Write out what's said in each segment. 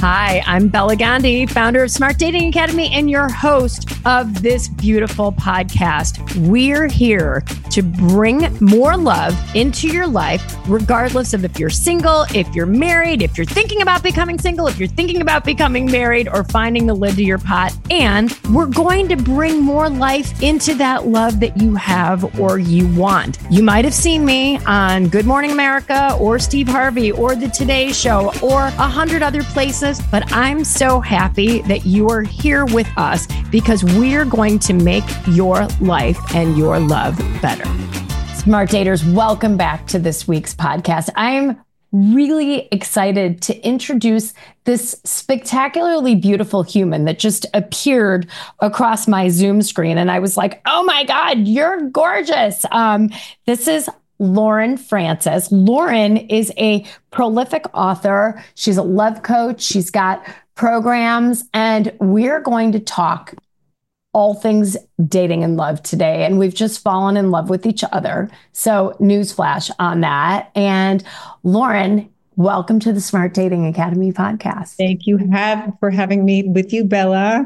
Hi, I'm Bella Gandhi, founder of Smart Dating Academy and your host of this beautiful podcast. We're here to bring more love into your life, regardless of if you're single, if you're married, if you're thinking about becoming single, if you're thinking about becoming married, or finding the lid to your pot. And we're going to bring more life into that love that you have or you want. You might have seen me on Good Morning America or Steve Harvey or The Today Show or 100 other places. But I'm so happy that you are here with us because we're going to make your life and your love better. Smart Daters, welcome back to this week's podcast. I'm really excited to introduce this spectacularly beautiful human that just appeared across my Zoom screen. And I was like, oh my God, you're gorgeous. This is Lauren Francis. Lauren is a prolific author. She's a love coach. She's got programs, and we're going to talk all things dating and love today. And we've just fallen in love with each other. So newsflash on that. And Lauren, welcome to the Smart Dating Academy podcast. Thank you for having me with you, Bella.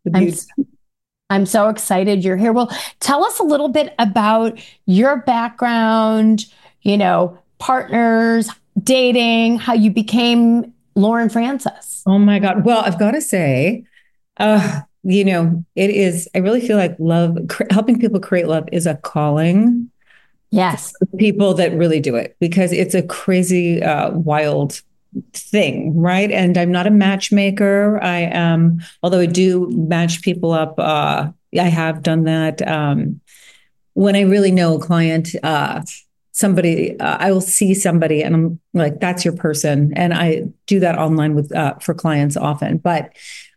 I'm so excited you're here. Well, tell us a little bit about your background, partners, dating, how you became Lauren Francis. Oh my God. Well, I've got to say, it is, I really feel like helping people create love is a calling. Yes. People that really do it, because it's a crazy, wild thing, right? And I'm not a matchmaker. I am, although I do match people up. I have done that. When I really know a client, somebody, I will see somebody and I'm like, that's your person. And I do that online for clients often. But,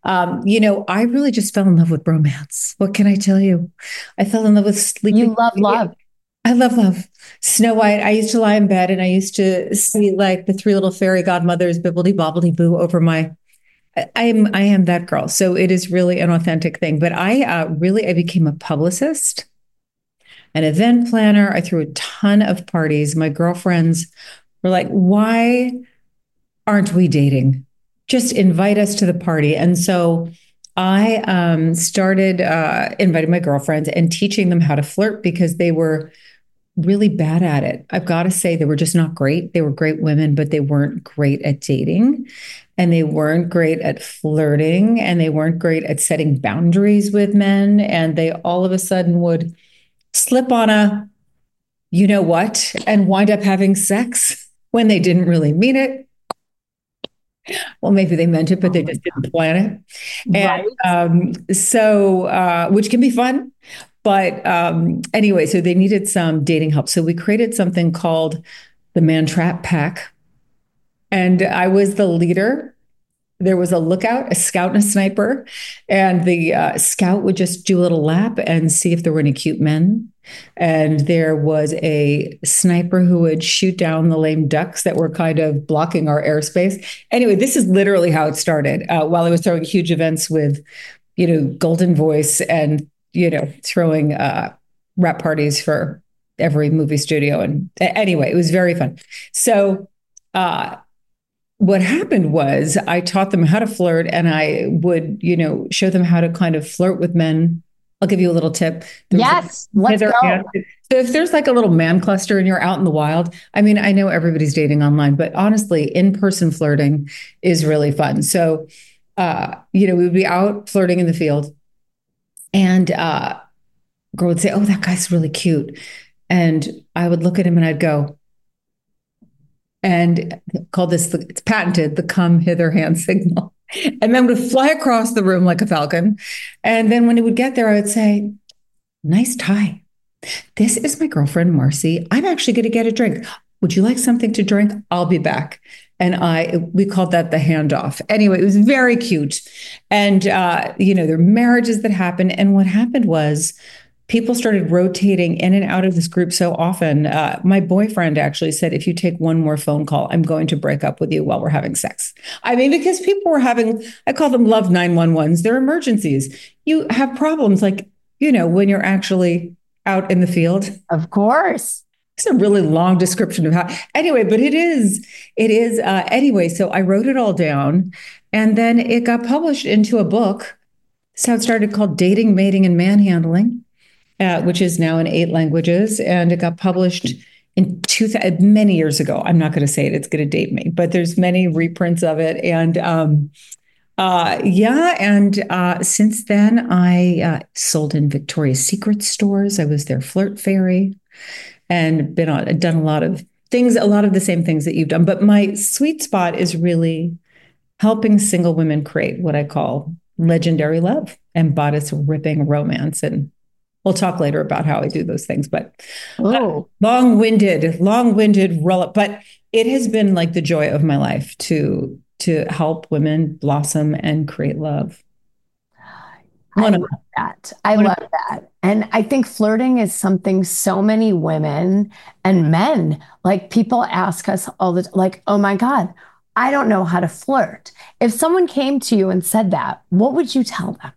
I really just fell in love with romance. What can I tell you? I fell in love with sleeping. You love love. I love love. Snow White. I used to lie in bed and I used to see like the three little fairy godmothers, bibbly bobbly boo over my. I am that girl. So it is really an authentic thing. But I became a publicist, an event planner. I threw a ton of parties. My girlfriends were like, "Why aren't we dating? Just invite us to the party." And so I started inviting my girlfriends and teaching them how to flirt because they were really bad at it. I've got to say, they were just not great. They were great women, but they weren't great at dating, and they weren't great at flirting, and they weren't great at setting boundaries with men. And they all of a sudden would slip on a, you know what, and wind up having sex when they didn't really mean it. Well, maybe they meant it, but they just didn't plan it. And right. Which can be fun. But anyway, so they needed some dating help. So we created something called the Man Trap Pack. And I was the leader. There was a lookout, a scout, and a sniper. And the scout would just do a little lap and see if there were any cute men. And there was a sniper who would shoot down the lame ducks that were kind of blocking our airspace. Anyway, this is literally how it started. While I was throwing huge events with, Golden Voice and, throwing rap parties for every movie studio. And anyway, it was very fun. So what happened was I taught them how to flirt, and I would, show them how to kind of flirt with men. I'll give you a little tip. Yes, let's go. So if there's like a little man cluster and you're out in the wild, I mean, I know everybody's dating online, but honestly, in-person flirting is really fun. So, we would be out flirting in the field, and girl would say, "Oh, that guy's really cute." And I would look at him and I'd go, and call this, it's patented, the come hither hand signal. And then would fly across the room like a falcon. And then when he would get there, I would say, "Nice tie. This is my girlfriend, Marcy. I'm actually going to get a drink. Would you like something to drink? I'll be back." And we called that the handoff. Anyway, it was very cute. And, there are marriages that happened. And what happened was people started rotating in and out of this group so often. My boyfriend actually said, "If you take one more phone call, I'm going to break up with you while we're having sex." I mean, because people were having, I call them love 911s. They're emergencies. You have problems like, when you're actually out in the field. Of course. It's a really long description of how, anyway, but anyway. So I wrote it all down and then it got published into a book. So it started called Dating, Mating, and Manhandling, which is now in 8 languages. And it got published in many years ago. I'm not going to say it, it's going to date me, but there's many reprints of it. And since then I sold in Victoria's Secret stores. I was their flirt fairy and done a lot of things, a lot of the same things that you've done. But my sweet spot is really helping single women create what I call legendary love and bodice ripping romance. And we'll talk later about how I do those things, but long-winded but it has been like the joy of my life to help women blossom and create love. I love that. I love that. And I think flirting is something so many women and men, like people ask us all the time, like, oh my God, I don't know how to flirt. If someone came to you and said that, what would you tell them?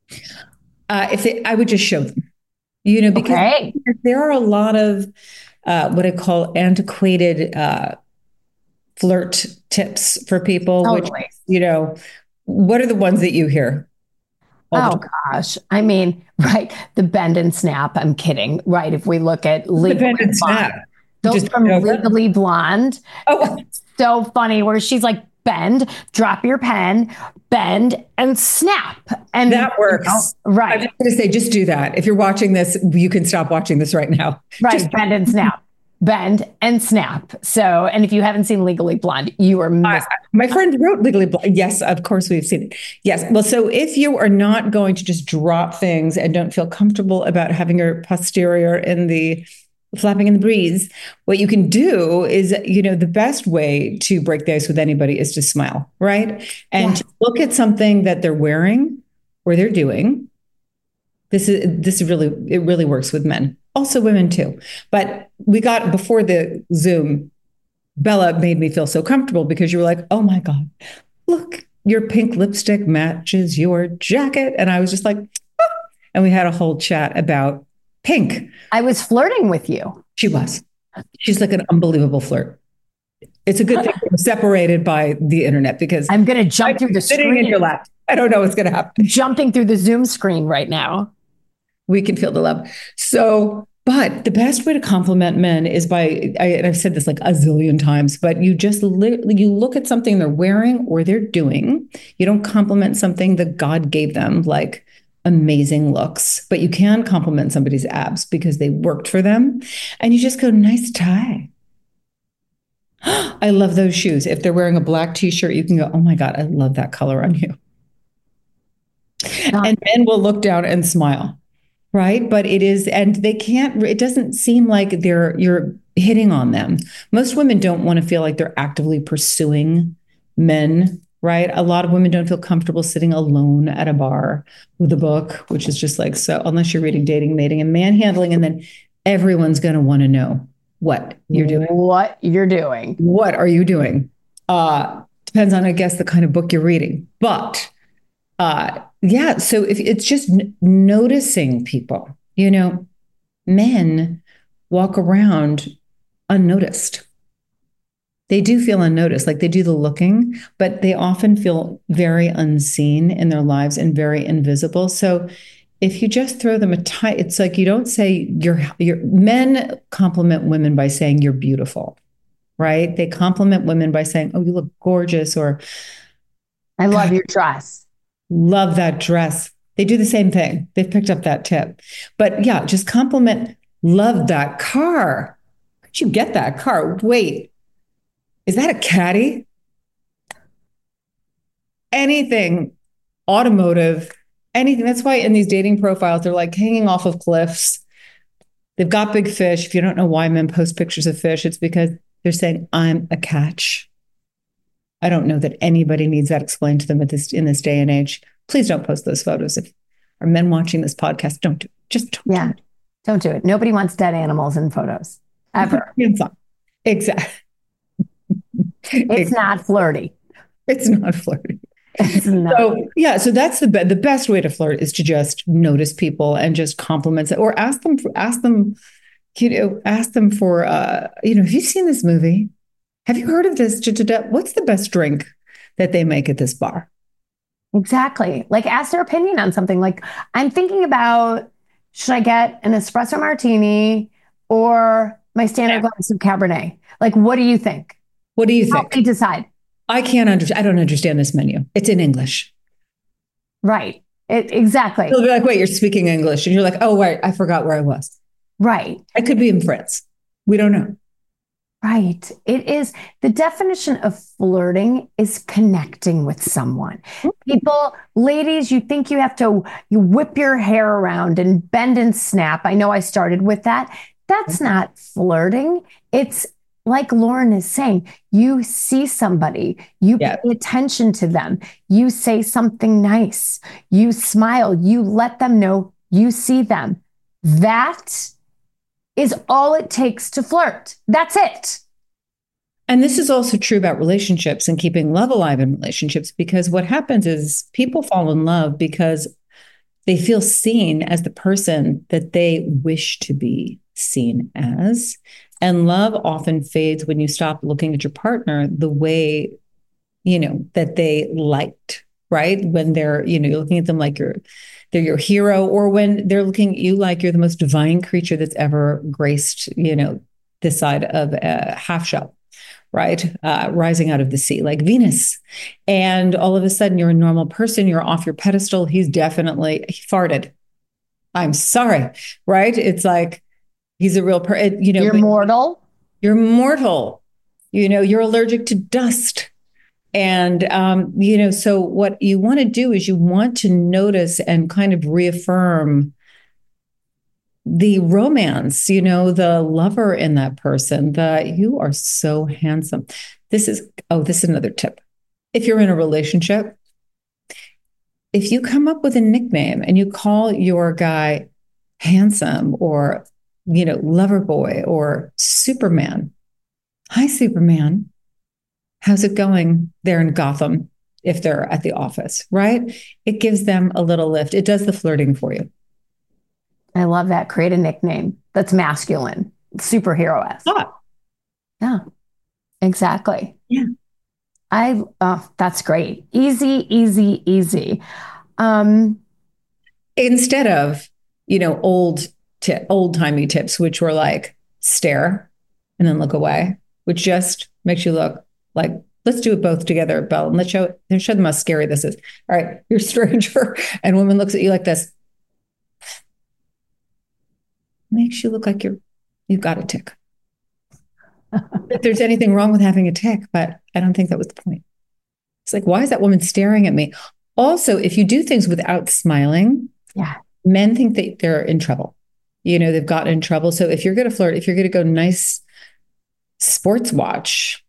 I would just show them, because there are a lot of what I call antiquated flirt tips for people, totally. Which, what are the ones that you hear? Oh gosh. I mean, right. The bend and snap. I'm kidding. Right. If we look at Legally Blonde, those from Legally Blonde. Oh, so funny where she's like, bend, drop your pen, bend and snap. And that works. Right. I'm just going to say, just do that. If you're watching this, you can stop watching this right now. Right. Just bend and snap. Bend and snap. So, and if you haven't seen Legally Blonde, you are missing. My friend wrote Legally Blonde. Yes, of course we've seen it. Yes. Well, so if you are not going to just drop things and don't feel comfortable about having your posterior in the flapping in the breeze, what you can do is, the best way to break the ice with anybody is to smile, right? And to look at something that they're wearing or they're doing. It really works with men. Also women too. But before the Zoom, Bella made me feel so comfortable because you were like, oh my God, look, your pink lipstick matches your jacket. And I was just like, ah. And we had a whole chat about pink. I was flirting with you. She's like an unbelievable flirt. It's a good thing we're separated by the internet because I'm going to jump through the screen. Sitting in your lap. I don't know what's going to happen. Jumping through the Zoom screen right now. We can feel the love. But the best way to compliment men is and I've said this like a zillion times, but you just you look at something they're wearing or they're doing. You don't compliment something that God gave them, like amazing looks, but you can compliment somebody's abs because they worked for them. And you just go, nice tie. I love those shoes. If they're wearing a black t-shirt, you can go, oh my God, I love that color on you. And men will look down and smile. Right. But it doesn't seem like you're hitting on them. Most women don't want to feel like they're actively pursuing men. Right. A lot of women don't feel comfortable sitting alone at a bar with a book, which is just like, so unless you're reading Dating, Mating, and Manhandling, and then everyone's going to want to know what you're doing. What you're doing. What are you doing? Depends on, I guess, the kind of book you're reading. But so if it's just noticing people, men walk around unnoticed. They do feel unnoticed, like they do the looking, but they often feel very unseen in their lives and very invisible. So if you just throw them it's like you don't say men compliment women by saying you're beautiful, right? They compliment women by saying, oh, you look gorgeous, or I love your dress. Love that dress. They do the same thing. They've picked up that tip. But yeah, just compliment, love that car. Where'd you get that car? Wait, is that a Caddy? Anything automotive, anything. That's why in these dating profiles, they're like hanging off of cliffs. They've got big fish. If you don't know why men post pictures of fish, it's because they're saying, I'm a catch. I don't know that anybody needs that explained to them in this day and age. Please don't post those photos. If are men watching this podcast, don't do it. Just don't do it. Don't do it. Nobody wants dead animals in photos ever. Exactly. It's not flirty. It's not flirty. So that's the best way to flirt is to just notice people and just compliment or ask them ask them for, have you seen this movie? Have you heard of this? What's the best drink that they make at this bar? Exactly. Like ask their opinion on something. Like I'm thinking about, should I get an espresso martini or my standard glass of Cabernet? Like, what do you think? What do you think? Help me decide. I can't understand. I don't understand this menu. It's in English. Right. Exactly. They'll be like, wait, you're speaking English. And you're like, oh, wait, I forgot where I was. Right. I could be in France. We don't know. Right. It is the definition of flirting is connecting with someone. People, ladies, you think you whip your hair around and bend and snap. I know I started with that. That's not flirting. It's like Lauren is saying, you see somebody, you pay attention to them, you say something nice, you smile, you let them know you see them. That is all it takes to flirt. That's it. And this is also true about relationships and keeping love alive in relationships, because what happens is people fall in love because they feel seen as the person that they wish to be seen as. And love often fades when you stop looking at your partner the way, that they liked, right? When they're, you're looking at them like they're your hero, or when they're looking at you like you're the most divine creature that's ever graced, this side of a half shell, right? Rising out of the sea, like Venus. And all of a sudden you're a normal person, you're off your pedestal. He farted. I'm sorry, right? It's like, he's a real person, You're mortal. You're mortal. You're allergic to dust. And, so what you want to do is you want to notice and kind of reaffirm the romance, the lover in that person, that you are so handsome. This is another tip. If you're in a relationship, if you come up with a nickname and you call your guy handsome or lover boy or Superman. Hi, Superman. How's it going there in Gotham if they're at the office, right? It gives them a little lift. It does the flirting for you. I love that. Create a nickname that's masculine, superhero-esque. Yeah, exactly. Yeah. That's great. Easy, easy, easy. Instead of, old-timey tips, which were like stare and then look away, which just makes you look like, let's do it both together, Belle, and let's show them how scary this is. All right, you're a stranger, and woman looks at you like this. Makes you look like you've got a tick. If there's anything wrong with having a tick, but I don't think that was the point. It's like, why is that woman staring at me? Also, if you do things without smiling, men think that they're in trouble. They've gotten in trouble. So if you're going to flirt, if you're going to go nice sports watch,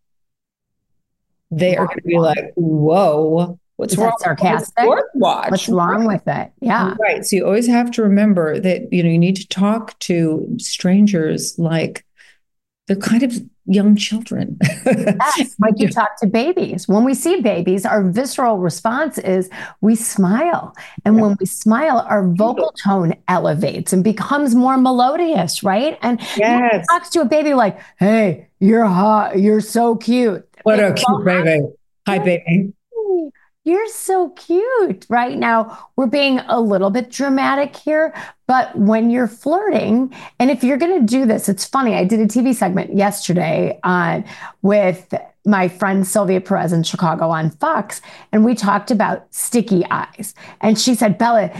they are going to be like, whoa, what's wrong? Sarcastic. Sports watch. What's wrong with it? Yeah. Right. So you always have to remember that, you need to talk to strangers like they're kind of young children. Yes, like you talk to babies. When we see babies, our visceral response is we smile. And when we smile, our vocal tone elevates and becomes more melodious, right? And yes. Talks to a baby like, hey, you're hot. You're so cute. What a cute baby. Hi, baby. You're so cute. Right now, we're being a little bit dramatic here, but when you're flirting, and if you're going to do this, it's funny. I did a TV segment yesterday with my friend Sylvia Perez in Chicago on Fox, and we talked about sticky eyes. And she said, Bella,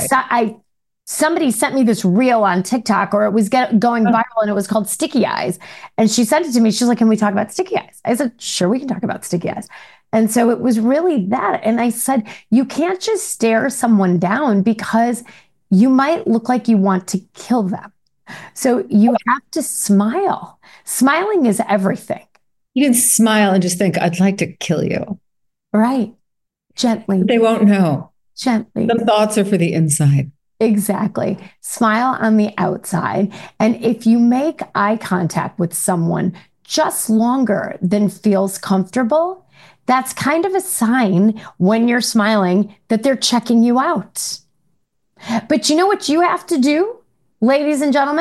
somebody sent me this reel on TikTok, or it was going viral, and it was called Sticky Eyes. And she sent it to me. She's like, can we talk about sticky eyes? I said, sure, we can talk about sticky eyes. And so it was really that. And I said, you can't just stare someone down because you might look like you want to kill them. So you have to smile. Smiling is everything. You can smile and just think, I'd like to kill you. Right. Gently. They won't know. Gently. The thoughts are for the inside. Exactly. Smile on the outside. And if you make eye contact with someone just longer than feels comfortable, that's kind of a sign when you're smiling that they're checking you out. But you know what you have to do, ladies and gentlemen?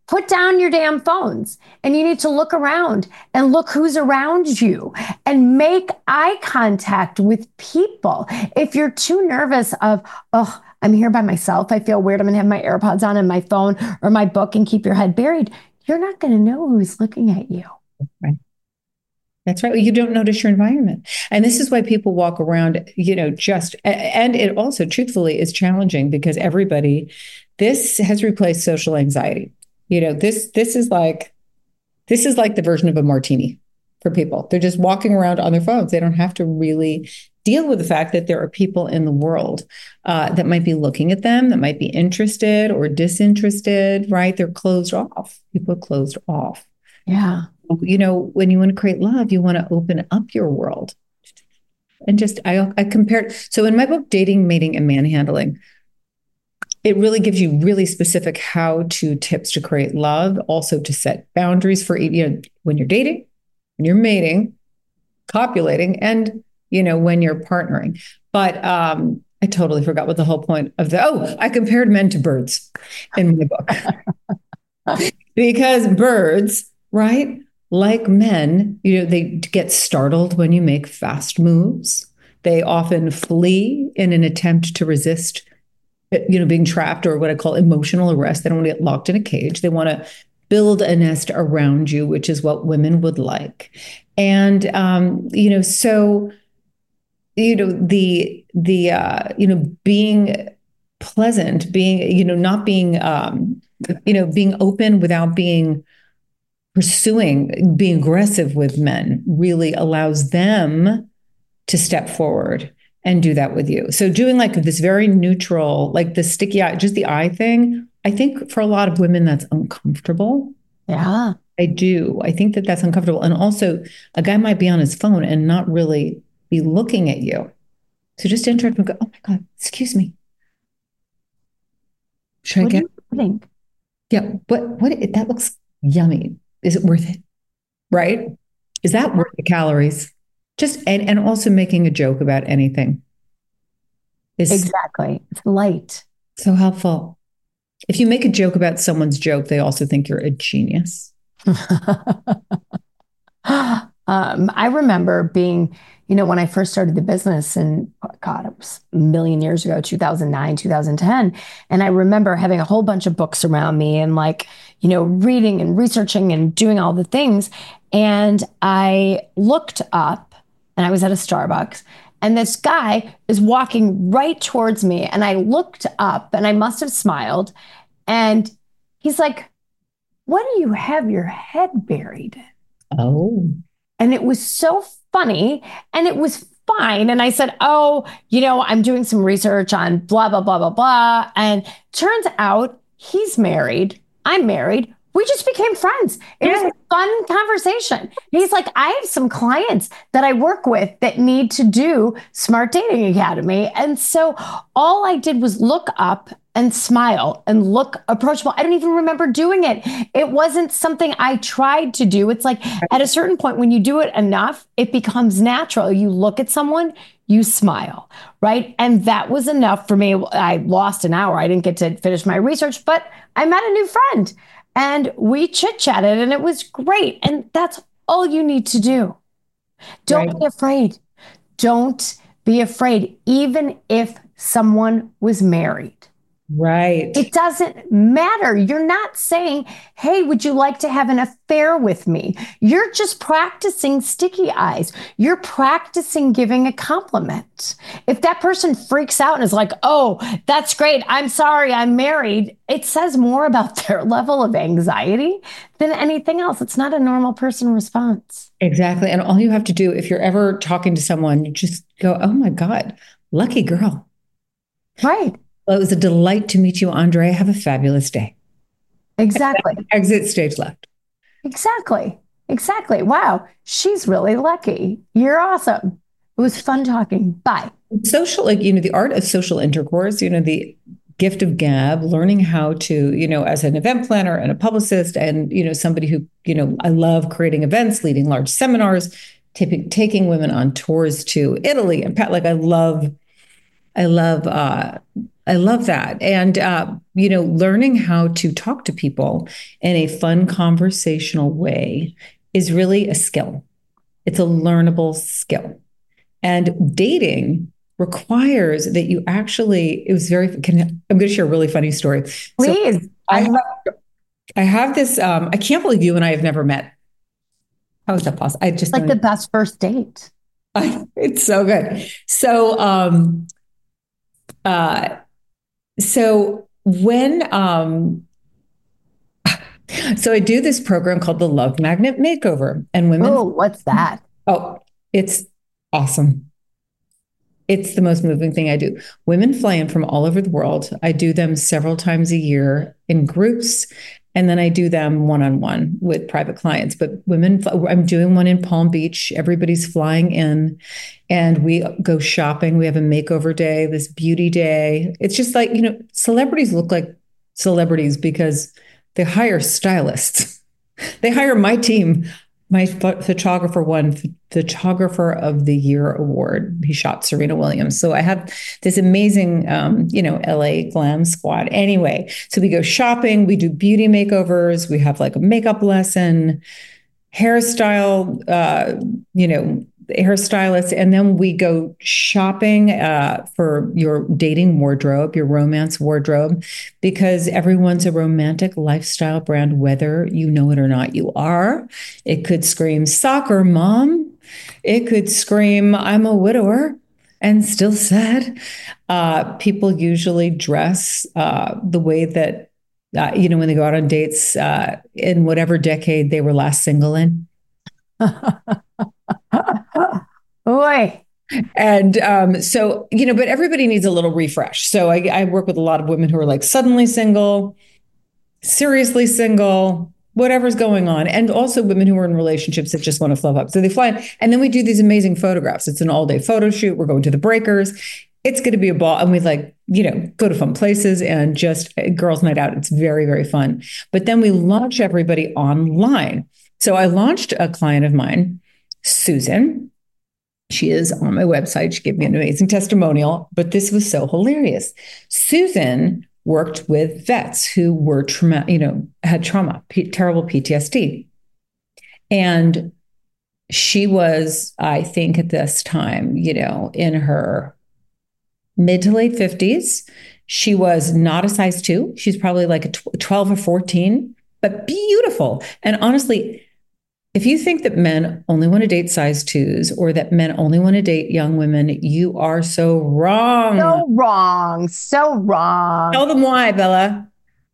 Put down your damn phones and you need to look around and look who's around you and make eye contact with people. If you're too nervous of, oh, I'm here by myself, I feel weird, I'm gonna have my AirPods on and my phone or my book and keep your head buried, you're not gonna know who's looking at you. Right. That's right. You don't notice your environment. And this is why people walk around, and it also truthfully is challenging because this has replaced social anxiety. This is like the version of a martini for people. They're just walking around on their phones. They don't have to really deal with the fact that there are people in the world that might be looking at them, that might be interested or disinterested, right? They're closed off. People are closed off. Yeah. When you want to create love, you want to open up your world. And I compared. So in my book, Dating, Mating, and Manhandling, it really gives you really specific how-to tips to create love, also to set boundaries for, when you're dating, when you're mating, copulating, and, when you're partnering. But I totally forgot what the whole point of I compared men to birds in my book. Because birds, right, like men, they get startled when you make fast moves. They often flee in an attempt to resist being trapped, or what I call emotional arrest. They don't want to get locked in a cage. They want to build a nest around you, which is what women would like. And, so, being pleasant, not being, being open without being aggressive with men really allows them to step forward and do that with you. So doing like this very neutral, like the sticky eye, just the eye thing, I think for a lot of women, that's uncomfortable. Yeah. I do. I think that that's uncomfortable. And also a guy might be on his phone and not really be looking at you. So just interrupt and go, oh my God, excuse me. Should I get? Yeah. That looks yummy. Is it worth it? Right? Is that worth the calories? Just and also making a joke about anything is exactly. It's light. So helpful. If you make a joke about someone's joke, they also think you're a genius. I remember being, when I first started the business, and God, it was a million years ago, 2009, 2010. And I remember having a whole bunch of books around me and reading and researching and doing all the things. And I looked up and I was at a Starbucks and this guy is walking right towards me. And I looked up and I must have smiled. And he's like, what do you have your head buried in? Oh. And it was so funny and it was fine. And I said, I'm doing some research on blah, blah, blah, blah, blah. And turns out he's married. I'm married. We just became friends. It was a fun conversation. He's like, I have some clients that I work with that need to do Smart Dating Academy. And so all I did was look up and smile and look approachable. I don't even remember doing it. It wasn't something I tried to do. It's like at a certain point, when you do it enough, it becomes natural. You look at someone, you smile, right? And that was enough for me. I lost an hour. I didn't get to finish my research, but I met a new friend. And we chit-chatted and it was great. And that's all you need to do. Don't be afraid. Don't be afraid, even if someone was married. Right. It doesn't matter. You're not saying, hey, would you like to have an affair with me? You're just practicing sticky eyes. You're practicing giving a compliment. If that person freaks out and is like, oh, that's great, I'm sorry, I'm married, it says more about their level of anxiety than anything else. It's not a normal person response. Exactly. And all you have to do, if you're ever talking to someone, you just go, oh my God, lucky girl. Right. Well, it was a delight to meet you, Andrea. Have a fabulous day. Exactly. Exit stage left. Exactly. Wow. She's really lucky. You're awesome. It was fun talking. Bye. Social, the art of social intercourse, the gift of gab, learning how to, as an event planner and a publicist and, somebody who, I love creating events, leading large seminars, taking women on tours to Italy and I love I love that. And, learning how to talk to people in a fun conversational way is really a skill. It's a learnable skill. And dating requires that you actually, I'm going to share a really funny story. Please. So I have this, I can't believe you and I have never met. How is that possible? I just like the best first date. It's so good. So I do this program called the Love Magnet Makeover, and women. Oh, what's that? Oh, it's awesome. It's the most moving thing I do. Women fly in from all over the world. I do them several times a year in groups, and then I do them one-on-one with private clients. But I'm doing one in Palm Beach. Everybody's flying in, and we go shopping. We have a makeover day, this beauty day. It's just like, celebrities look like celebrities because they hire stylists. They hire my team. My photographer won Photographer of the Year award. He shot Serena Williams. So I have this amazing, LA glam squad. Anyway, so we go shopping, we do beauty makeovers, we have like a makeup lesson, hairstyle, hairstylist, and then we go shopping for your dating wardrobe, your romance wardrobe, because everyone's a romantic lifestyle brand, whether you know it or not. You are. It could scream soccer mom. It could scream I'm a widower and still sad. People usually dress the way that when they go out on dates in whatever decade they were last single in. Boy. And but everybody needs a little refresh. So I work with a lot of women who are like suddenly single, seriously single, whatever's going on. And also women who are in relationships that just want to flow up. So they fly in, and then we do these amazing photographs. It's an all-day photo shoot. We're going to the breakers. It's going to be a ball. And we go to fun places and just girls' night out. It's very, very fun. But then we launch everybody online. So I launched a client of mine, Susan. She is on my website. She gave me an amazing testimonial, but this was so hilarious. Susan worked with vets who were had trauma, terrible PTSD. And she was, I think at this time, in her mid to late 50s. She was not a size 2. She's probably like a 12 or 14, but beautiful. And honestly, if you think that men only want to date size 2s or that men only want to date young women, you are so wrong. So wrong. So wrong. Tell them why, Bella.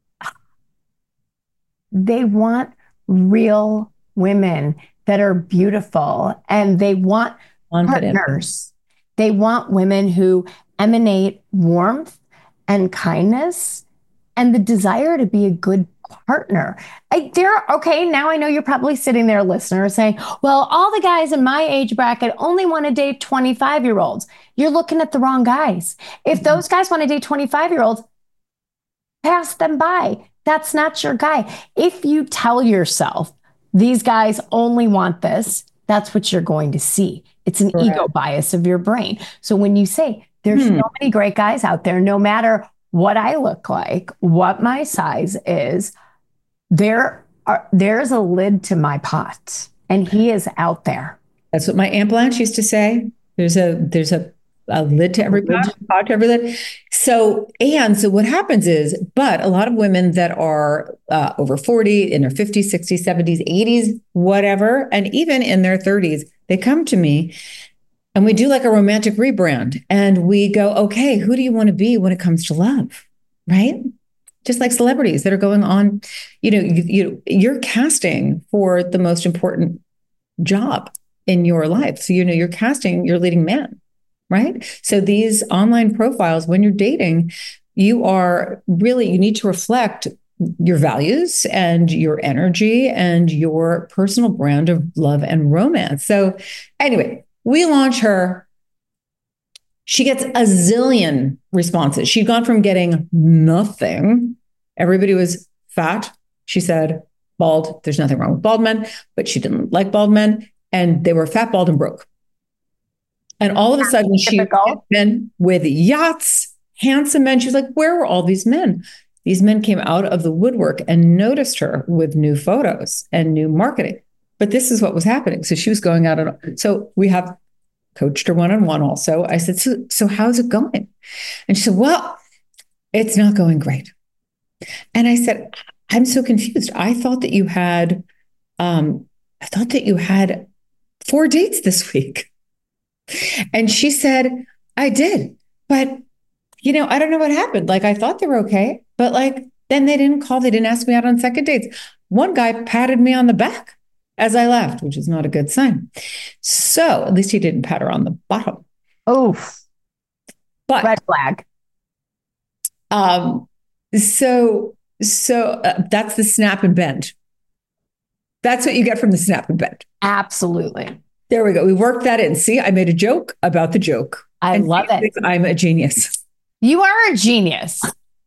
They want real women that are beautiful, and they want partners. They want women who emanate warmth and kindness and the desire to be a good partner. Okay, now I know you're probably sitting there, listener, saying, well, all the guys in my age bracket only want to date 25-year-olds. You're looking at the wrong guys. If those guys want to date 25-year-olds, pass them by. That's not your guy. If you tell yourself these guys only want this, that's what you're going to see. It's an ego bias of your brain. So when you say there's so many great guys out there, no matter what I look like, what my size is, there's a lid to my pot, and he is out there. That's what my Aunt Blanche used to say. There's a lid to every pot to every lid. So what happens is, but a lot of women that are over 40, in their 50s, 60s, 70s, 80s, whatever, and even in their 30s, they come to me and we do like a romantic rebrand, and we go, okay, who do you want to be when it comes to love? Right? Just like celebrities that are going on, you're casting for the most important job in your life. So, you're casting your leading man, right? So these online profiles, when you're dating, you need to reflect your values and your energy and your personal brand of love and romance. So anyway, we launch her. She gets a zillion responses. She'd gone from getting nothing. Everybody was fat. She said, bald. There's nothing wrong with bald men, but she didn't like bald men. And they were fat, bald, and broke. And all of a sudden, she went with yachts, handsome men. She's like, where were all these men? These men came out of the woodwork and noticed her with new photos and new marketing. But this is what was happening. So she was going out. So we have coached her one-on-one also. I said, so how's it going? And she said, well, it's not going great. And I said, I'm so confused. I thought that you had 4 dates this week. And she said, I did, but I don't know what happened. Like, I thought they were okay, but like, then they didn't call. They didn't ask me out on second dates. One guy patted me on the back as I left, which is not a good sign. So at least he didn't pat her on the bottom. Oof. But red flag. So that's the snap and bend. That's what you get from the snap and bend. Absolutely. There we go. We worked that in. See, I made a joke about the joke. I love it. I'm a genius. You are a genius.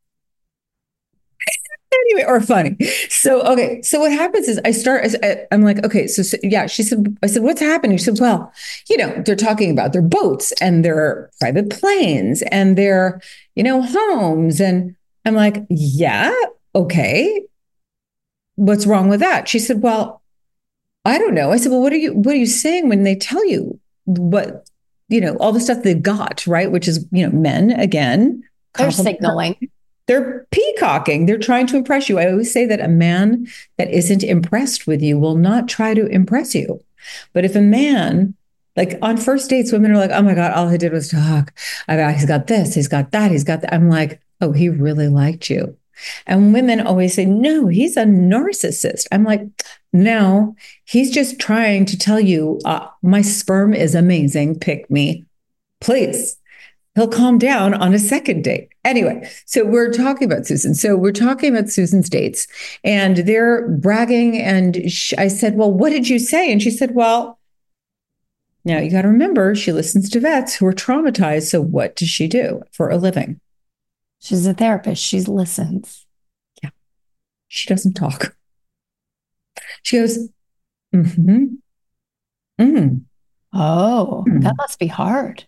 Anyway, or funny. So, okay. So what happens is I'm like, okay, so yeah, I said, what's happening? She said, well, they're talking about their boats and their private planes and their, homes. And I'm like, yeah, okay. What's wrong with that? She said, well, I don't know. I said, well, what are you saying when they tell you what, all the stuff they've got, right? Which is, men again. They're signaling. They're peacocking. They're trying to impress you. I always say that a man that isn't impressed with you will not try to impress you. But if a man, like on first dates, women are like, oh my God, all he did was talk about, he's got this, he's got that, he's got that. I'm like, oh, he really liked you. And women always say, no, he's a narcissist. I'm like, no, he's just trying to tell you, my sperm is amazing. Pick me, please. He'll calm down on a second date. Anyway, so we're talking about Susan. So we're talking about Susan's dates and they're bragging. And I said, well, what did you say? And she said, well, now you got to remember, she listens to vets who are traumatized. So what does she do for a living? She's a therapist. She listens. Yeah. She doesn't talk. She goes, mm-hmm. Mm. Oh, that must be hard.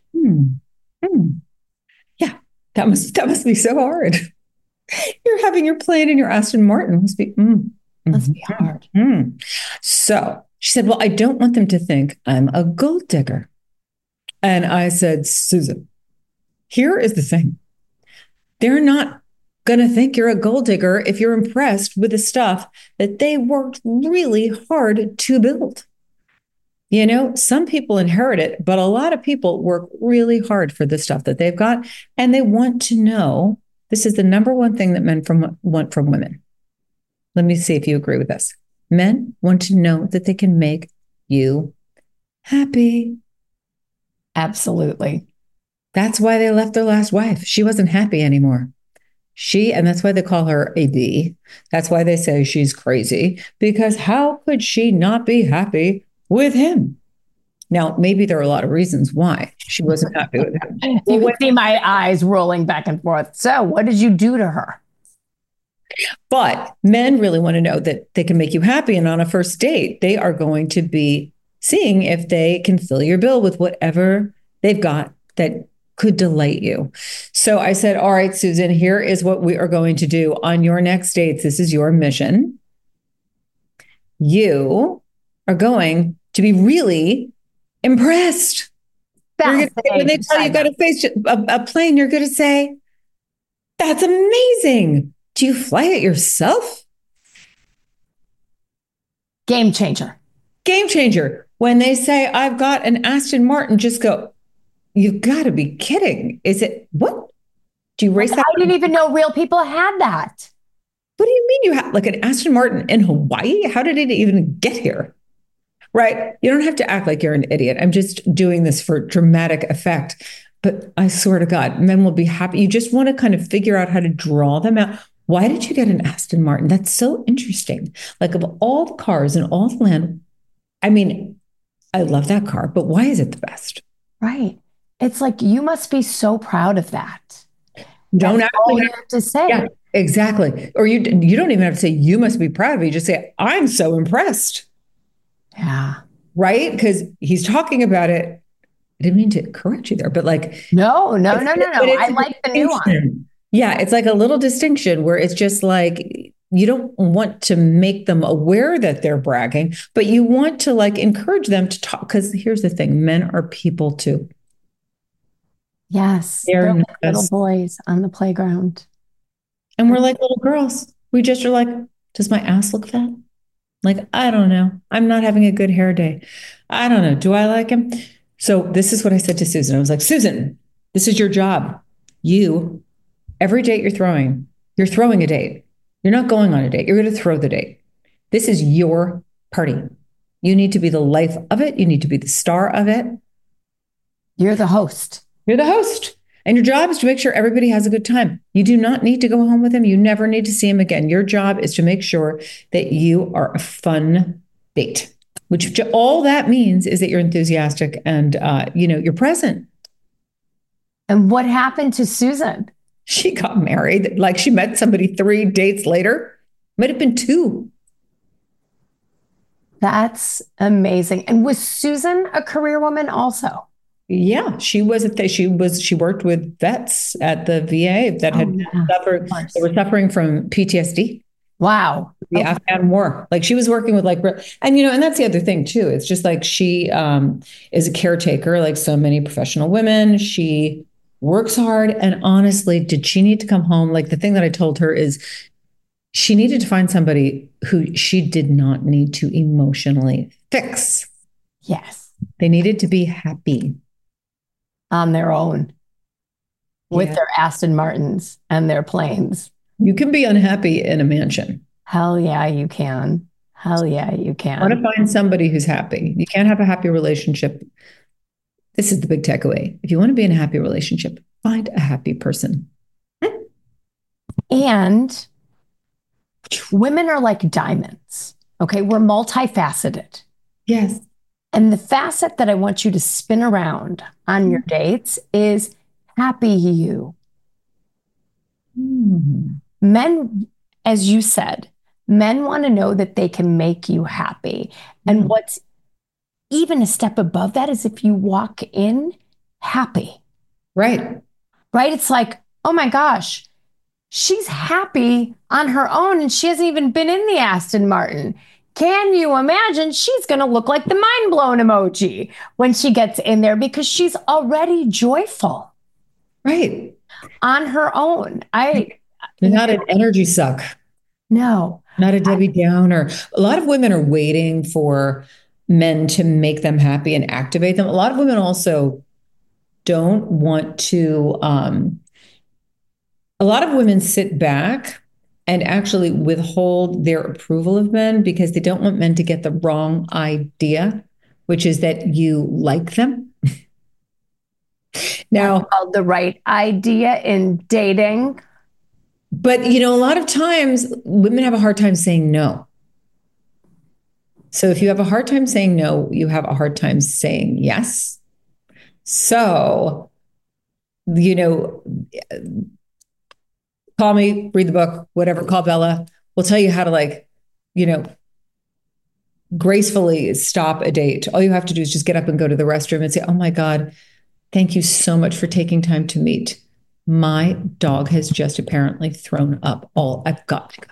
Yeah, that must be so hard. You're having your plane in your Aston Martin. Must be hard. So she said, well, I don't want them to think I'm a gold digger. And I said, Susan, here is the thing. They're not going to think you're a gold digger if you're impressed with the stuff that they worked really hard to build. Some people inherit it, but a lot of people work really hard for the stuff that they've got. And they want to know, this is the number one thing that men want from women. Let me see if you agree with this. Men want to know that they can make you happy. Absolutely. That's why they left their last wife. She wasn't happy anymore. And that's why they call her a B. That's why they say she's crazy, because how could she not be happy with him? Now, maybe there are a lot of reasons why she wasn't happy with him. You can see my eyes rolling back and forth. So what did you do to her? But men really want to know that they can make you happy. And on a first date, they are going to be seeing if they can fill your bill with whatever they've got that could delight you. So I said, all right, Susan, here is what we are going to do on your next dates. This is your mission. You are going to be really impressed. When they tell you got to face a plane, you're going to say, that's amazing. Do you fly it yourself? Game changer. Game changer. When they say, I've got an Aston Martin, just go, you've got to be kidding. Is it, what? Do you race that? I didn't even know real people had that. What do you mean you have like an Aston Martin in Hawaii? How did it even get here? Right? You don't have to act like you're an idiot. I'm just doing this for dramatic effect. But I swear to God, men will be happy. You just want to kind of figure out how to draw them out. Why did you get an Aston Martin? That's so interesting. Like, of all the cars in all the land, I mean, I love that car, but why is it the best? Right. It's like, you must be so proud of that. Don't actually have to say. Yeah, exactly. Or you don't even have to say, you must be proud of me. You just say, I'm so impressed. Yeah. Right? Because he's talking about it. I didn't mean to correct you there, but like, No. it's I a like the nuance. distinction. Yeah, it's like a little distinction where it's just like you don't want to make them aware that they're bragging, but you want to like encourage them to talk. Because here's the thing, men are people too. Yes. They're They're like not little us. boys on the playground. And we're like little girls. We just are like, does my ass look fat? Like, I don't know. I'm not having a good hair day. I don't know. Do I like him? So this is what I said to Susan. I was like, Susan, this is your job. You, every date you're throwing a date. You're not going on a date. You're going to throw the date. This is your party. You need to be the life of it. You need to be the star of it. You're the host. You're the host. And your job is to make sure everybody has a good time. You do not need to go home with him. You never need to see him again. Your job is to make sure that you are a fun date, which all that means is that you're enthusiastic and, you're present. And what happened to Susan? She got married. Like she met somebody 3 dates later. Might have been 2. That's amazing. And was Susan a career woman also? Yeah, she worked with vets at the VA that had suffered, they were suffering from PTSD. Wow. The Afghan war. Like she was working with and that's the other thing too. It's just like she is a caretaker, like so many professional women. She works hard. And honestly, did she need to come home? Like the thing that I told her is she needed to find somebody who she did not need to emotionally fix. Yes. They needed to be happy. On their own. With their Aston Martins and their planes. You can be unhappy in a mansion. Hell yeah, you can. Hell yeah, you can. I want to find somebody who's happy. You can't have a happy relationship. This is the big takeaway. If you want to be in a happy relationship, find a happy person. And women are like diamonds. Okay. We're multifaceted. Yes. And the facet that I want you to spin around on your dates is happy you. Men, as you said, men want to know that they can make you happy. And what's even a step above that is if you walk in happy. Right. Right? It's like, oh my gosh, she's happy on her own and she hasn't even been in the Aston Martin. Can you imagine? She's going to look like the mind blown emoji when she gets in there because she's already joyful. Right. On her own. You're not an energy suck. No. Not a Debbie Downer. A lot of women are waiting for men to make them happy and activate them. A lot of women also don't want to, a lot of women sit back and actually withhold their approval of men because they don't want men to get the wrong idea, which is that you like them. Now, the right idea in dating. But, a lot of times women have a hard time saying no. So if you have a hard time saying no, you have a hard time saying yes. So, call me, read the book, whatever, call Bella. We'll tell you how to gracefully stop a date. All you have to do is just get up and go to the restroom and say, oh my God, thank you so much for taking time to meet. My dog has just apparently thrown up all. I've got to go.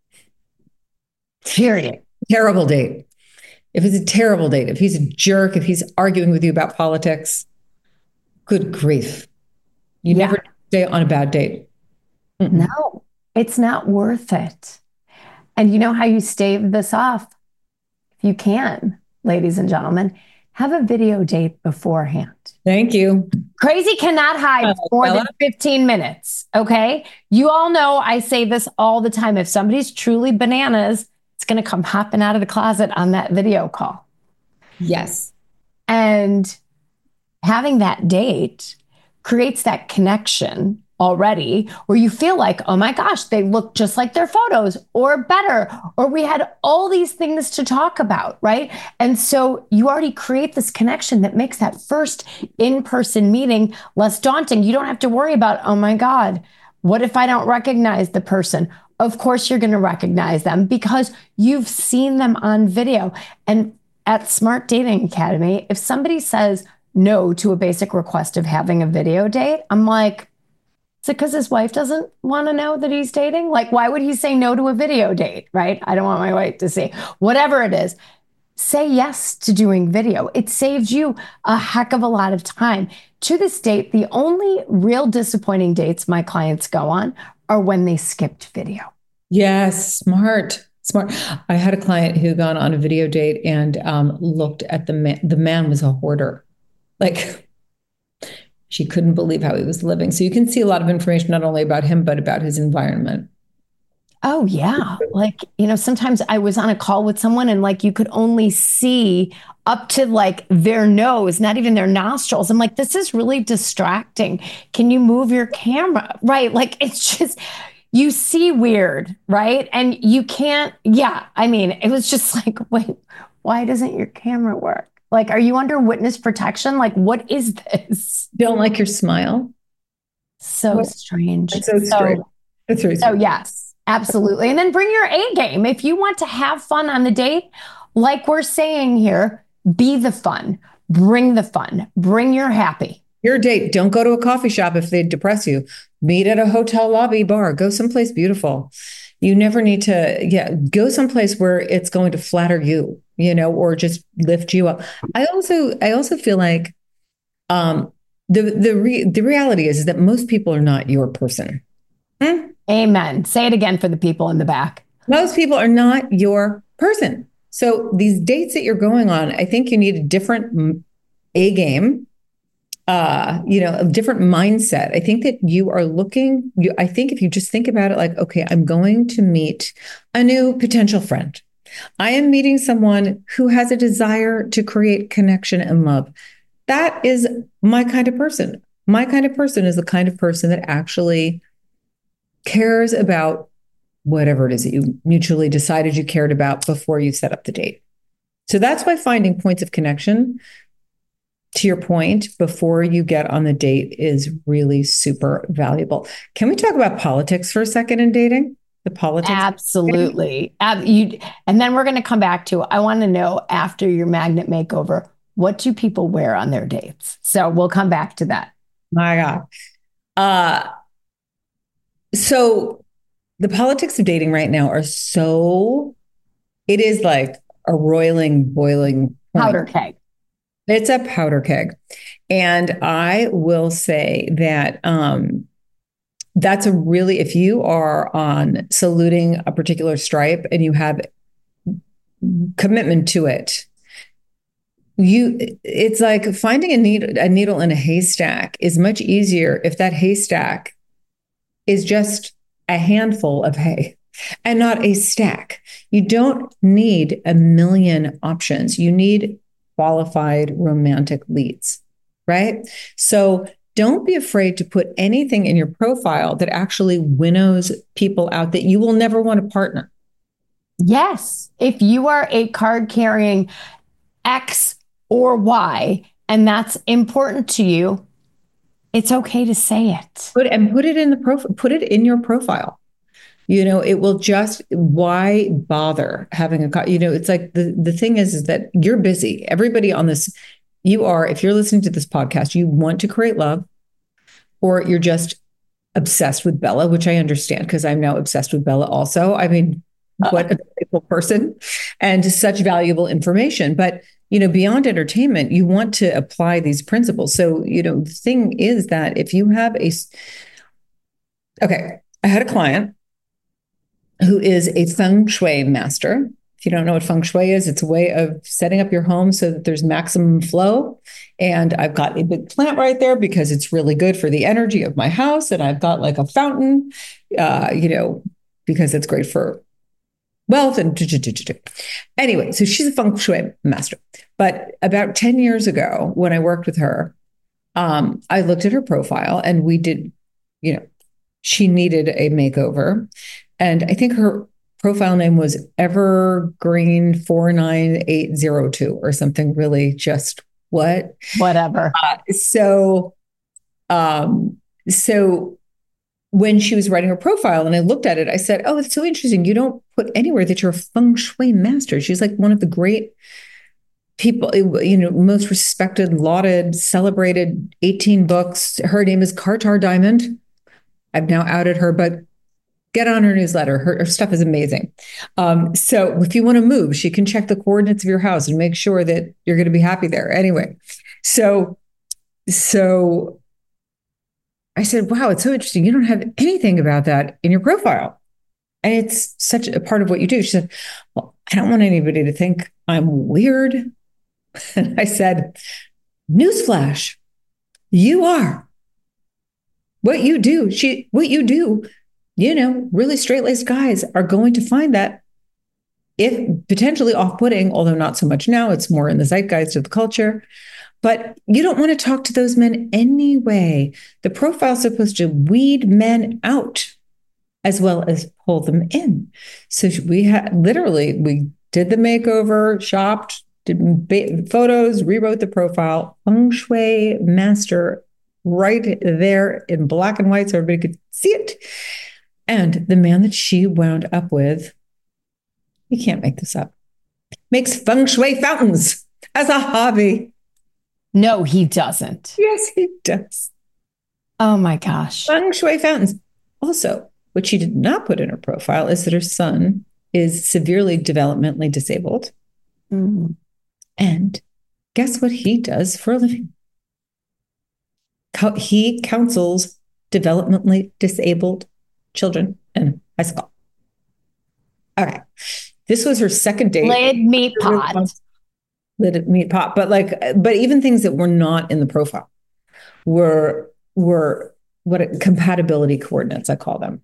Period. Terrible date. If it's a terrible date, if he's a jerk, if he's arguing with you about politics, good grief. You never stay on a bad date. No, it's not worth it. And you know how you stave this off? If you can, ladies and gentlemen, have a video date beforehand. Thank you. Crazy cannot hide more than 15 minutes. Okay. You all know I say this all the time. If somebody's truly bananas, it's going to come hopping out of the closet on that video call. Yes. And having that date creates that connection already where you feel like, oh my gosh, they look just like their photos or better, or we had all these things to talk about, right? And so you already create this connection that makes that first in-person meeting less daunting. You don't have to worry about, oh my God, what if I don't recognize the person? Of course, you're going to recognize them because you've seen them on video. And at Smart Dating Academy, if somebody says, no to a basic request of having a video date, I'm like, is it because his wife doesn't want to know that he's dating? Like, why would he say no to a video date, right? I don't want my wife to see. Whatever it is, say yes to doing video. It saves you a heck of a lot of time. To this date, the only real disappointing dates my clients go on are when they skipped video. Yes, smart. Smart. I had a client who gone on a video date and looked at the man. The man was a hoarder. Like, she couldn't believe how he was living. So you can see a lot of information, not only about him, but about his environment. Oh, yeah. Like, sometimes I was on a call with someone and like you could only see up to like their nose, not even their nostrils. I'm like, this is really distracting. Can you move your camera? Right. Like, it's just, you see weird, right? And you can't, yeah. I mean, it was just like, wait, why doesn't your camera work? Like, are you under witness protection? Like, what is this? Don't like your smile. So strange. It's so strange. It's very strange. So yes. Absolutely. And then bring your A game. If you want to have fun on the date, like we're saying here, be the fun, bring the fun, bring your happy. Your date. Don't go to a coffee shop if they depress you. Meet at a hotel lobby bar. Go someplace beautiful. You never need to, go someplace where it's going to flatter you, or just lift you up. I also feel like the reality is that most people are not your person. Amen. Say it again for the people in the back. Most people are not your person. So these dates that you're going on, I think you need a different A game, a different mindset. I think that you are I think if you just think about it like, okay, I'm going to meet a new potential friend. I am meeting someone who has a desire to create connection and love. That is my kind of person. My kind of person is the kind of person that actually cares about whatever it is that you mutually decided you cared about before you set up the date. So that's why finding points of connection, to your point, before you get on the date is really super valuable. Can we talk about politics for a second in dating? The politics? Absolutely. And then we're going to come back to, I want to know after your magnet makeover, what do people wear on their dates? So we'll come back to that. My God. So the politics of dating right now it is like a boiling point. Powder keg. It's a powder keg. And I will say that that's if you are on saluting a particular stripe and you have commitment to it, it's like finding a needle in a haystack is much easier if that haystack is just a handful of hay and not a stack. You don't need a million options. You need qualified romantic leads, right? So don't be afraid to put anything in your profile that actually winnows people out that you will never want to partner. Yes. If you are a card carrying X or Y, and that's important to you, it's okay to say it. Put it in the profile. Put it in your profile. It will just, why bother having it's like the thing is that you're busy. Everybody on this, if you're listening to this podcast, you want to create love, or you're just obsessed with Bella, which I understand because I'm now obsessed with Bella also. I mean, what a beautiful person and such valuable information. But beyond entertainment, you want to apply these principles. So, the thing is that if you have I had a client who is a feng shui master. If you don't know what feng shui is, it's a way of setting up your home so that there's maximum flow. And I've got a big plant right there because it's really good for the energy of my house. And I've got like a fountain, because it's great for wealth and anyway, so she's a feng shui master. But about 10 years ago, when I worked with her, I looked at her profile and we did, she needed a makeover. And I think her profile name was Evergreen 49802 or something really just whatever. So when she was writing her profile and I looked at it, I said, oh, it's so interesting. You don't put anywhere that you're a feng shui master. She's like one of the great people, most respected, lauded, celebrated, 18 books. Her name is Kartar Diamond. I've now outed her, but get on her newsletter. Her stuff is amazing. So if you want to move, she can check the coordinates of your house and make sure that you're going to be happy there. Anyway, so I said, wow, it's so interesting. You don't have anything about that in your profile. And it's such a part of what you do. She said, well, I don't want anybody to think I'm weird. And I said, newsflash, you are. What you do, really straight-laced guys are going to find that if potentially off-putting, although not so much now, it's more in the zeitgeist of the culture. But you don't want to talk to those men anyway. The profile is supposed to weed men out as well as pull them in. So we did the makeover, shopped, did photos, rewrote the profile, feng shui master right there in black and white so everybody could see it. And the man that she wound up with, you can't make this up, makes feng shui fountains as a hobby. No, he doesn't. Yes, he does. Oh my gosh. Feng shui fountains. Also, what she did not put in her profile is that her son is severely developmentally disabled. Mm. And guess what he does for a living? He counsels developmentally disabled children in high school. Okay. This was her second date. Lid meat pot. But even things that were not in the profile were compatibility coordinates, I call them.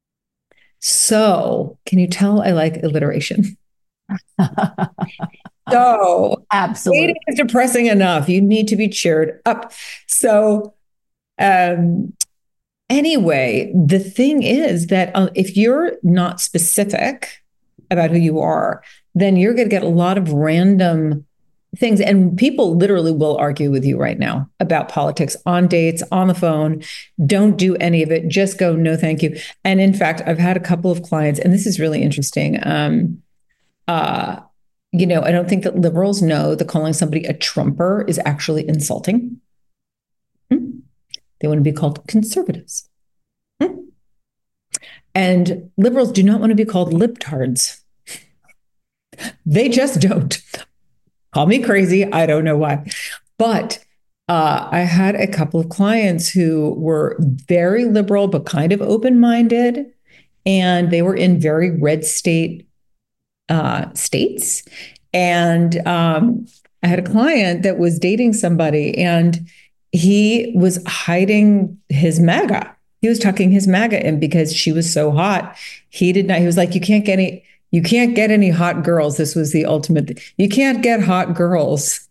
So can you tell I like alliteration? So absolutely, dating is depressing enough. You need to be cheered up. So anyway, the thing is that if you're not specific about who you are, then you're going to get a lot of random things. And people literally will argue with you right now about politics on dates, on the phone. Don't do any of it. Just go, no, thank you. And in fact, I've had a couple of clients, and this is really interesting. I don't think that liberals know that calling somebody a Trumper is actually insulting. They want to be called conservatives. And liberals do not want to be called libtards. They just don't. Call me crazy. I don't know why. But I had a couple of clients who were very liberal, but kind of open-minded. And they were in very red states. And I had a client that was dating somebody, and he was hiding his MAGA. He was tucking his MAGA in because she was so hot. He did not. He was like, you can't get any hot girls. This was the ultimate. You can't get hot girls,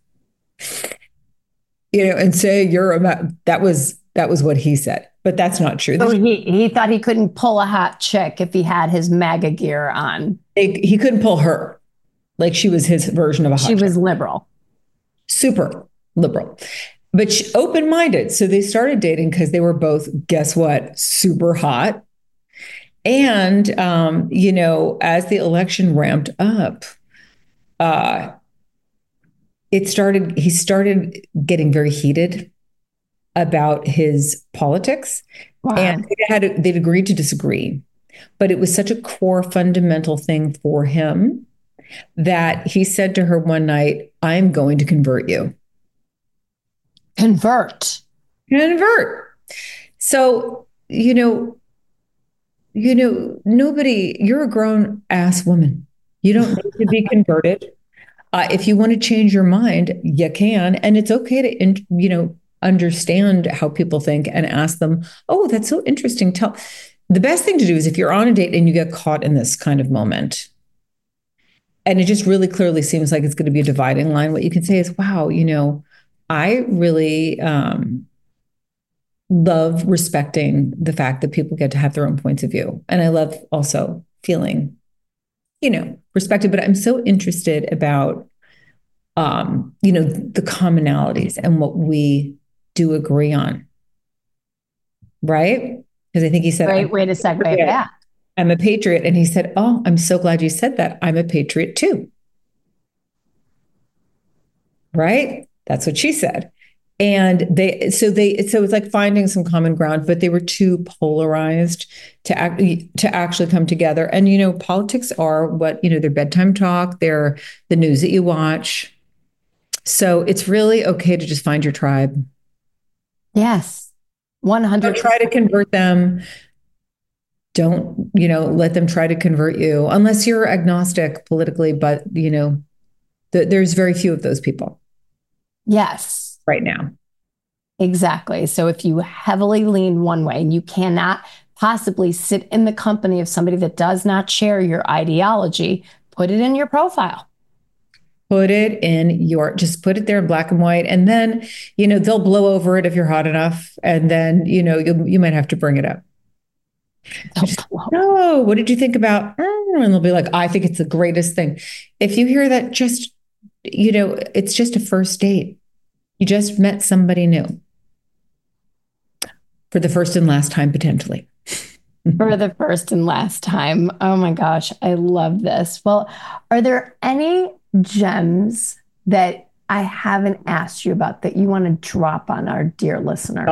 and say you're that was what he said, but that's not true. So he thought he couldn't pull a hot chick if he had his MAGA gear on. He couldn't pull her. Like she was his version of a hot chick. She was liberal. Super liberal. But open-minded. So they started dating because they were both, guess what, super hot. And, as the election ramped up, he started getting very heated about his politics. Wow. And they'd agreed to disagree. But it was such a core fundamental thing for him that he said to her one night, I'm going to convert you. Convert. So, nobody, you're a grown ass woman. You don't need to be converted. If you want to change your mind, you can. And it's okay to, understand how people think and ask them, oh, that's so interesting. The best thing to do is if you're on a date and you get caught in this kind of moment, and it just really clearly seems like it's going to be a dividing line, what you can say is, wow, I really love respecting the fact that people get to have their own points of view. And I love also feeling, respected, but I'm so interested about, the commonalities and what we do agree on. Right? Because I think he said, great way to segue back. I'm a patriot. And he said, oh, I'm so glad you said that. I'm a patriot too. right? That's what she said. And so it's like finding some common ground, but they were too polarized to actually come together. And politics are what, their bedtime talk, they're the news that you watch. So it's really okay to just find your tribe. Yes. 100. Don't try to convert them. Don't, let them try to convert you unless you're agnostic politically, but there's very few of those people. Yes. Right now. Exactly. So if you heavily lean one way and you cannot possibly sit in the company of somebody that does not share your ideology, put it in your profile. Just put it there in black and white. And then, they'll blow over it if you're hot enough. And then, you might have to bring it up. No, what did you think about? And they'll be like, I think it's the greatest thing. If you hear that, just, it's just a first date. You just met somebody new for the first and last time, potentially. For the first and last time. Oh my gosh, I love this. Well, are there any gems that I haven't asked you about that you want to drop on our dear listeners?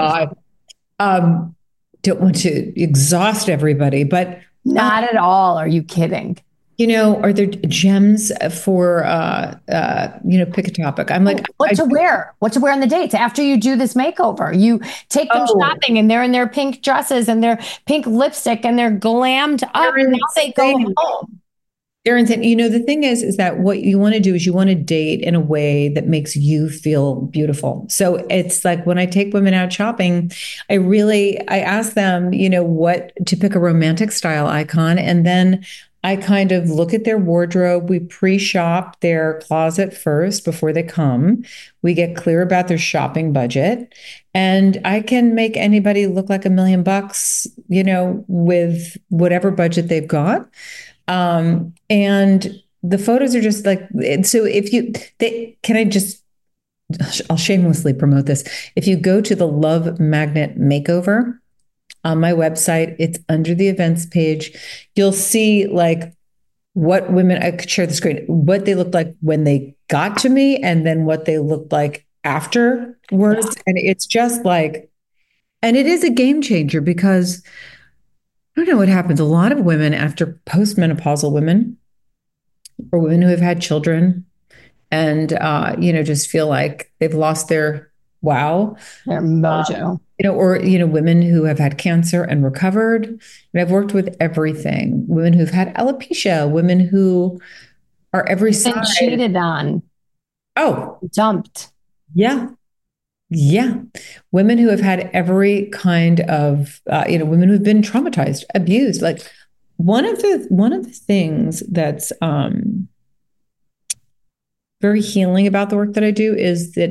Don't want to exhaust everybody, but not at all. Are you kidding? Are there gems for pick a topic? I'm like, what to wear on the dates after you do this makeover. You take them shopping and they're in their pink dresses and their pink lipstick and they're glammed up. And now they go home. They're insane. The thing is that what you want to do is you want to date in a way that makes you feel beautiful. So it's like when I take women out shopping, I ask them, what to pick a romantic style icon. And then I kind of look at their wardrobe. We pre-shop their closet first before they come. We get clear about their shopping budget. And I can make anybody look like $1 million, with whatever budget they've got. And the photos are just like, so I'll shamelessly promote this. If you go to the Love Magnet Makeover on my website, it's under the events page. You'll see like what women, I could share the screen, what they looked like when they got to me and then what they looked like afterwards. And it's just like, and it is a game changer because I don't know what happens. A lot of women after postmenopausal women or women who have had children and, just feel like they've lost their wow. Their mojo. Or women who have had cancer and recovered. And I've worked with everything. Women who've had alopecia, women who are every size. Been cheated on. Oh. Dumped. Yeah. Yeah. Women who have had every kind of, women who've been traumatized, abused. Like one of the things that's very healing about the work that I do is that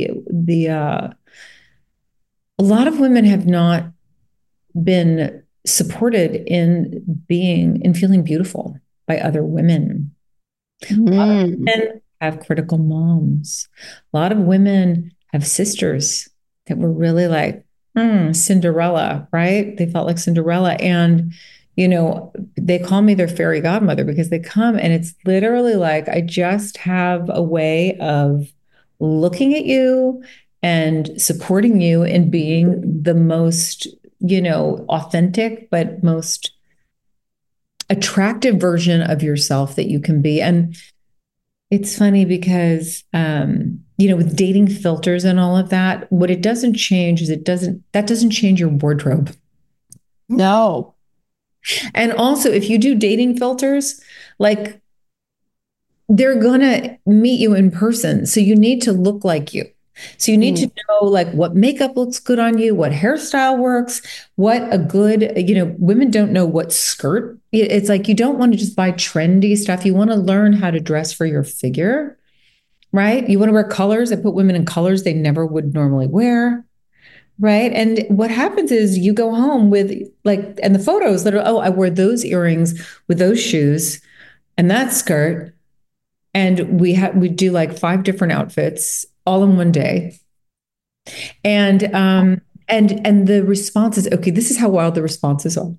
a lot of women have not been supported in feeling beautiful by other women. A lot of women have critical moms. A lot of women have sisters that were really like Cinderella, right? They felt like Cinderella. And, they call me their fairy godmother because they come and it's literally like, I just have a way of looking at you and supporting you and being the most, authentic, but most attractive version of yourself that you can be. And it's funny because, with dating filters and all of that, what it doesn't change is that doesn't change your wardrobe. No. And also if you do dating filters, like they're going to meet you in person. So you need to look like you. So you need to know like what makeup looks good on you, what hairstyle works, what a good, women don't know what skirt. It's like, you don't want to just buy trendy stuff. You want to learn how to dress for your figure, right? You want to wear colors. I put women in colors they never would normally wear. Right. And what happens is you go home with and the photos that are, I wore those earrings with those shoes and that skirt. And we do like 5 different outfits all in one day. And the responses, okay, this is how wild the responses are.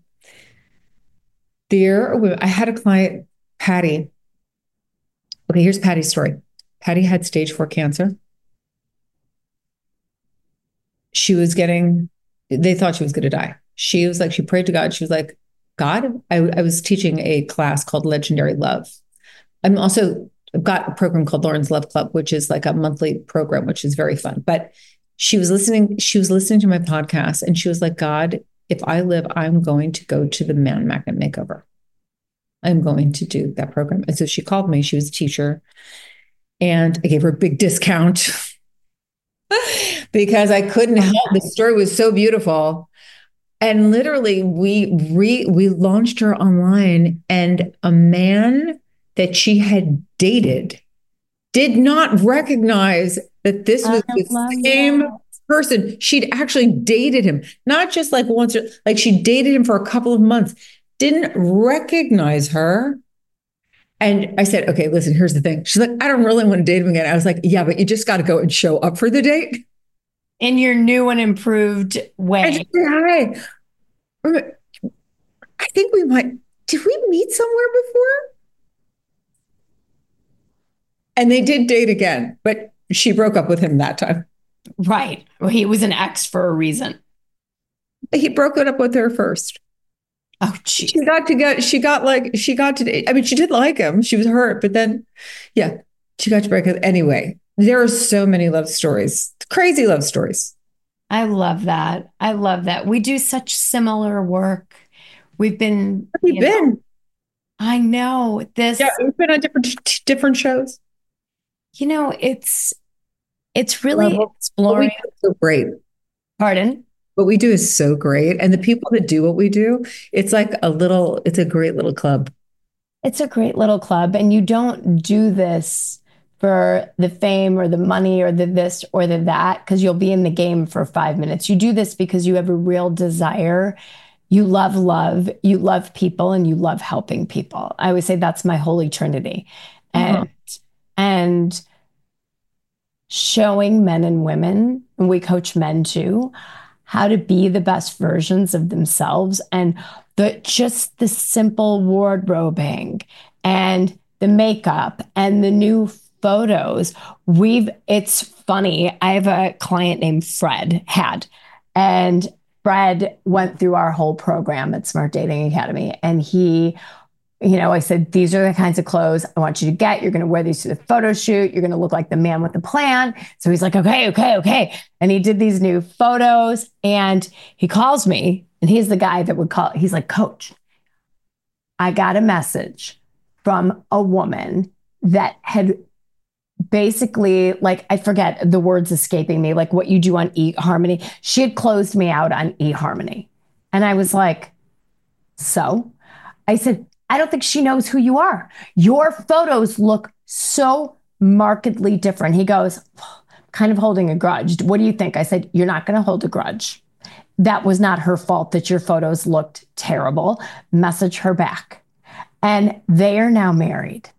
I had a client, Patty. Okay, here's Patty's story. Patty had stage 4 cancer. They thought she was going to die. She was like, she prayed to God. She was like, God, I was teaching a class called Legendary Love. I've got a program called Lauren's Love Club, which is like a monthly program, which is very fun. But she was listening to my podcast and she was like, God, if I live, I'm going to go to the Man Magnet Makeover. I'm going to do that program. And so she called me. She was a teacher and I gave her a big discount because I couldn't help. The story was so beautiful. And literally we launched her online, and a man that she had dated did not recognize that this was the same person. She'd actually dated him, not just like once, like she dated him for a couple of months, didn't recognize her. And I said, okay, listen, here's the thing. She's like, I don't really want to date him again. I was like, yeah, but you just got to go and show up for the date. In your new and improved way. Hi. I think did we meet somewhere before? And they did date again, but she broke up with him that time. Right. Well, he was an ex for a reason. He broke it up with her first. Oh, geez. She got to, I mean, she did like him. She was hurt, but then, yeah, she got to break up. Anyway, there are so many love stories, crazy love stories. I love that. I love that. We do such similar work. We've been. I know this. Yeah, we've been on different shows. It's really exploring. So great. Pardon? What we do is so great. And the people that do what we do, it's a great little club. It's a great little club. And you don't do this for the fame or the money or the this or the that, because you'll be in the game for 5 minutes. You do this because you have a real desire. You love love, you love people, and you love helping people. I always say that's my holy trinity. And showing men and women, and we coach men too, how to be the best versions of themselves, and just the simple wardrobing and the makeup and the new photos. It's funny. I have a client named Fred, and Fred went through our whole program at Smart Dating Academy. And he, I said, these are the kinds of clothes I want you to get. You're going to wear these to the photo shoot. You're going to look like the man with the plan. So he's like, okay. And he did these new photos, and he calls me, and he's the guy that would call. He's like, Coach, I got a message from a woman that had basically, like, I forget the words escaping me, like what you do on eHarmony. She had closed me out on eHarmony. And I was like, so? I said, I don't think she knows who you are. Your photos look so markedly different. He goes, kind of holding a grudge. What do you think? I said, you're not going to hold a grudge. That was not her fault that your photos looked terrible. Message her back. And they are now married.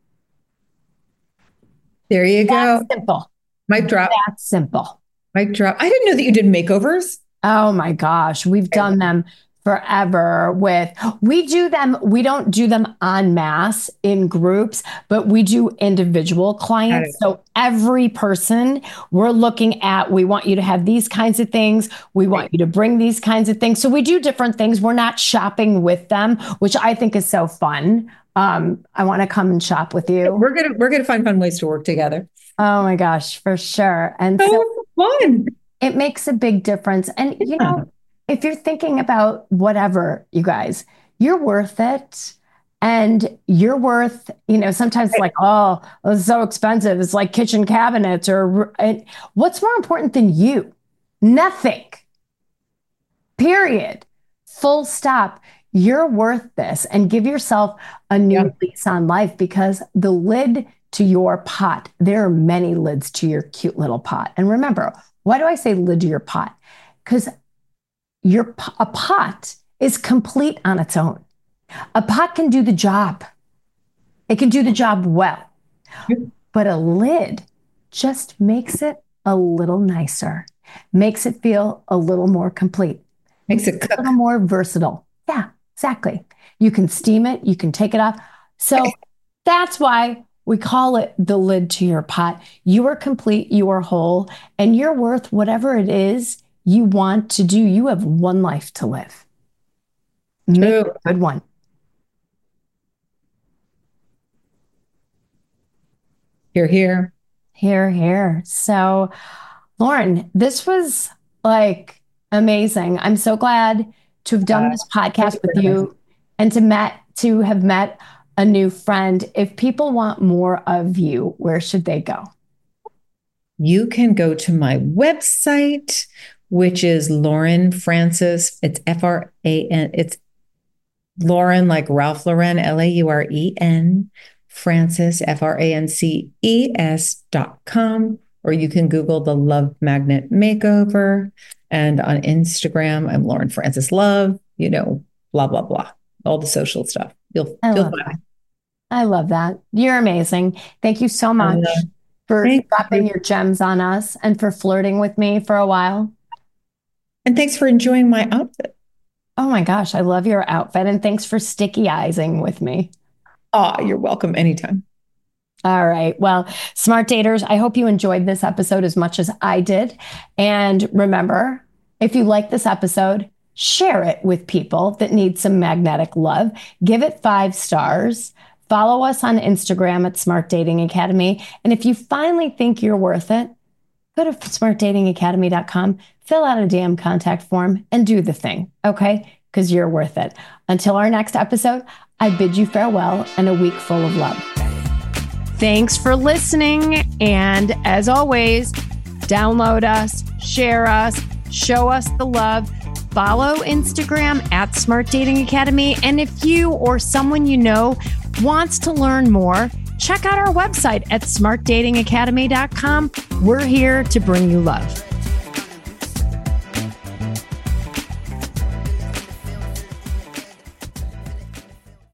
There you go. That's simple. Mic drop. That's simple. Mic drop. I didn't know that you did makeovers. Oh my gosh. We've done them forever. We don't do them en masse in groups, but we do individual clients. So every person we're looking at, we want you to have these kinds of things. We want you to bring these kinds of things. So we do different things. We're not shopping with them, which I think is so fun. I want to come and shop with you. We're gonna find fun ways to work together. Oh my gosh, for sure. And so fun. It makes a big difference. And if you're thinking about whatever, you guys, you're worth it. And you're worth, sometimes it's like, oh, it's so expensive. It's like kitchen cabinets what's more important than you? Nothing. Period. Full stop. You're worth this, and give yourself a new lease on life, because the lid to your pot, there are many lids to your cute little pot. And remember, why do I say lid to your pot? Because a pot is complete on its own. A pot can do the job. It can do the job well. But a lid just makes it a little nicer, makes it feel a little more complete, makes it a little more versatile. Yeah, exactly. You can steam it. You can take it off. So that's why We call it the lid to your pot. You are complete, you are whole, and you're worth whatever it is you want to do. You have one life to live. Make it a good one. Hear, hear. Hear, hear. So, Lauren, this was like amazing. I'm so glad to have done this podcast with you and to have met a new friend. If people want more of you, where should they go? You can go to my website, which is Lauren Francis. It's F-R-A-N. It's Lauren, like Ralph Lauren, Lauren, Francis, FRANCES.com. Or you can Google the Love Magnet Makeover. And on Instagram, I'm Lauren Francis Love, blah, blah, blah. All the social stuff. You'll find it. I love that. You're amazing. Thank you so much for dropping your gems on us and for flirting with me for a while. And thanks for enjoying my outfit. Oh my gosh, I love your outfit. And thanks for sticky-eyesing with me. Oh, you're welcome anytime. All right. Well, smart daters, I hope you enjoyed this episode as much as I did. And remember, if you like this episode, share it with people that need some magnetic love. Give it 5 stars. Follow us on Instagram at Smart Dating Academy. And if you finally think you're worth it, go to smartdatingacademy.com, fill out a damn contact form, and do the thing, okay? Because you're worth it. Until our next episode, I bid you farewell and a week full of love. Thanks for listening. And as always, download us, share us, show us the love. Follow Instagram at Smart Dating Academy. And if you or someone you know wants to learn more, check out our website at smartdatingacademy.com. We're here to bring you love.